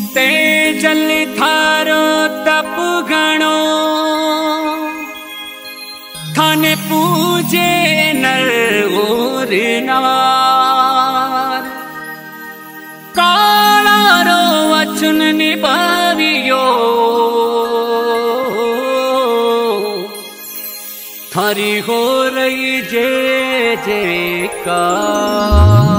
ते जल थारो तप गणो थाने पूजे नर और नार कालारो वचन निभावियो थारी हो रही जय जयकार।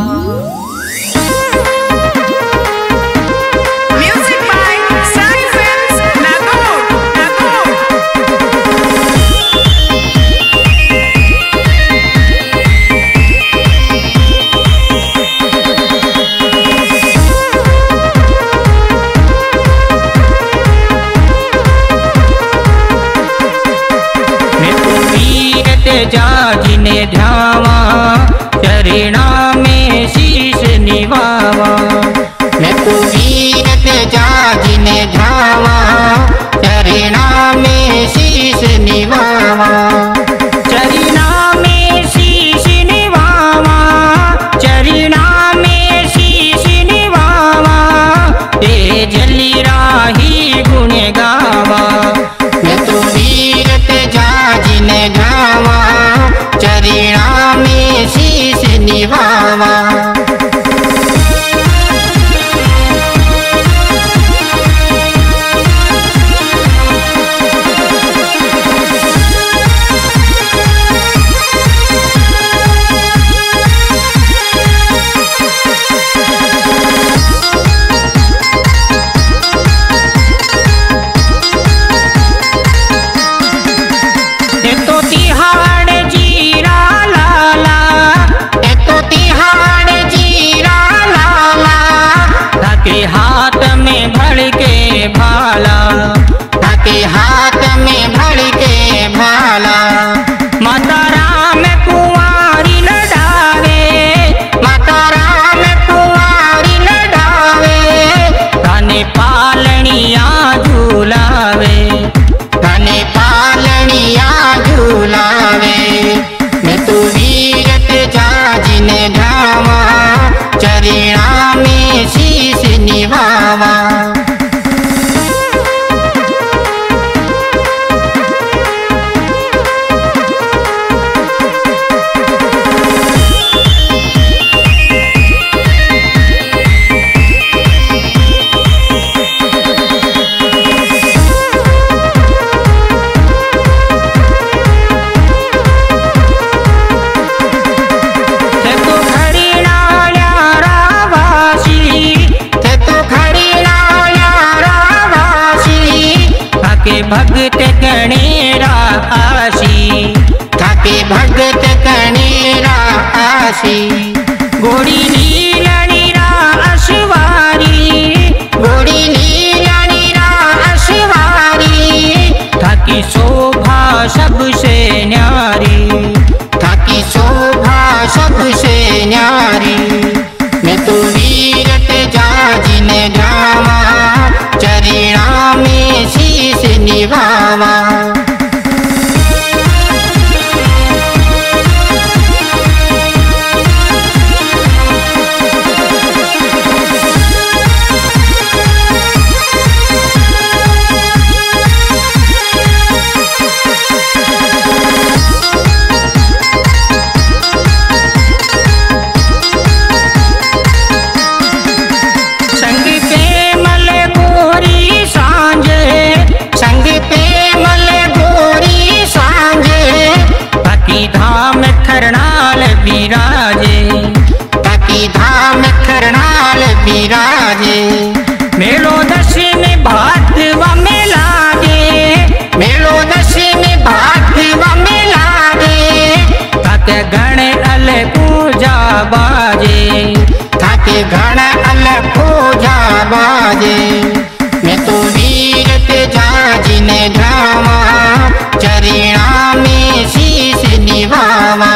जाजिने ध्यावा चरणा में शीश निभावा। मैं तो वीरत जाजिने ध्यावा चरणा में शीश निभावा। चरणा में शीश निभावा, चरणा में शीश निभावा, ते जली राही गुण गावा। मैं तो वीरत जाजिने ध्यावा चरणा में शीश निभावा। हाथ में भर के भाला, ताके हाथ में भर के भाला। माता राम कुंवारी न डावे, माता राम कुंवारी न डावे, थाने पालनिया झूलावे, थाने पालनिया झूलावे। मैं तो वीरत जाजिने ध्यावा चरणा में शीश निभावा। भगत गणेरा आशी, थाके भगत गणेरा आशी। गोड़ी नीलनीरा अश्वारी, गोड़ी नीलनीरा अश्वारी, थाकी शोभा सबसे न्यारी, थाकी शोभा सबसे न्यारी। मैं तो वीरत जाजिने ध्यावा चरणा में शीश निभावा। करनाल विराजे, ताकि धाम करनाल विराजे। मेलो दशमी भाद्रव में लागे, मेलो दशमी भाद्रव में लागे, ताके गण अल पूजा बाजे, ताके गण अल पूजा बाजे। मैं तो वीरत जाजिने ध्यावा चरणा में शीश निभावा।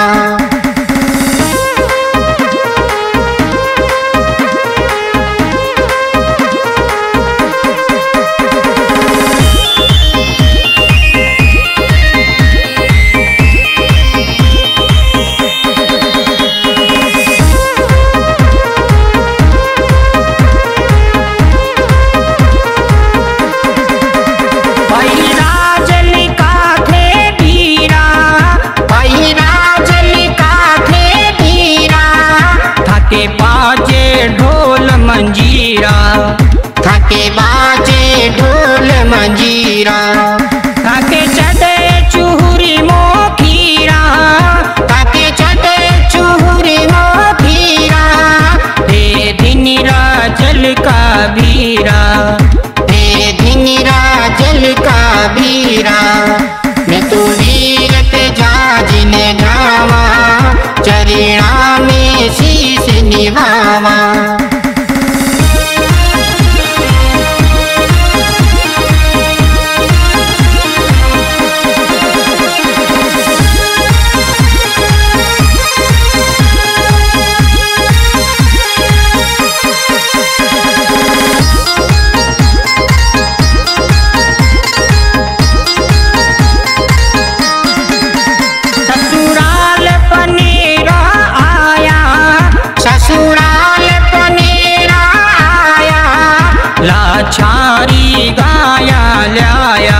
मंजीरा, थके बाजे ढोल मंजीरा, थके चढ़े चूरी मोखीरा, थके चढ़े चूरी मोखीरा, हे धिनिरा जल का बीरा, हे धिनिरा जल का बीरा। मैं तू वीरत जाजिने ढावा, चरणा में शीश निभावा। ससुराल पनेरा आया, ससुराल पनेरा आया, लाचारी गाया लाया,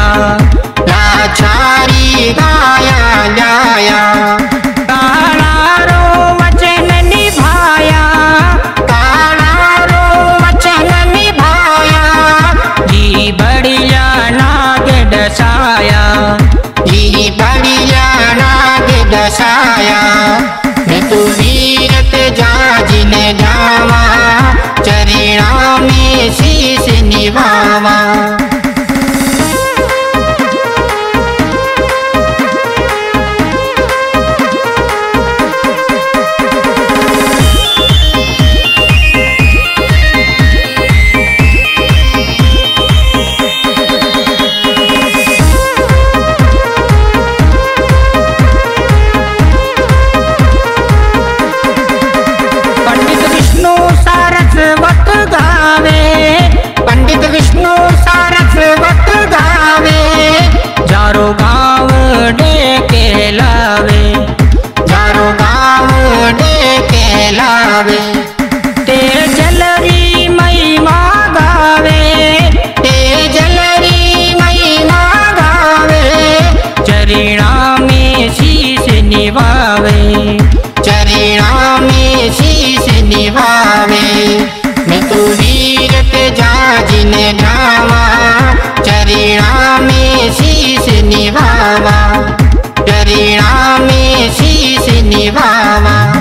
लाचारी गाया लाया, काला रो वचन निभाया, काला रो वचन निभाया, जी बढ़िया नाग डसाया, ये बढ़िया नाग दसाया। मैं तू वीरत जाजिने ढावा, चरणा में शीश निभावा। पंडित विष्णु सारस्वत गावे, पंडित विष्णु सारस्वत गावे, चारों गाँव डेके लावे, चारों गाँव डेके लावे, ते जलरी महिमा गावे, ते जलरी महिमा गावे, चरणा में शीश निभावे, चरणा में शीश निभावे। मैं तू वीरत जाजिने ढावा, चरणा में शीश निभावा, चरणा में शीश निभावा।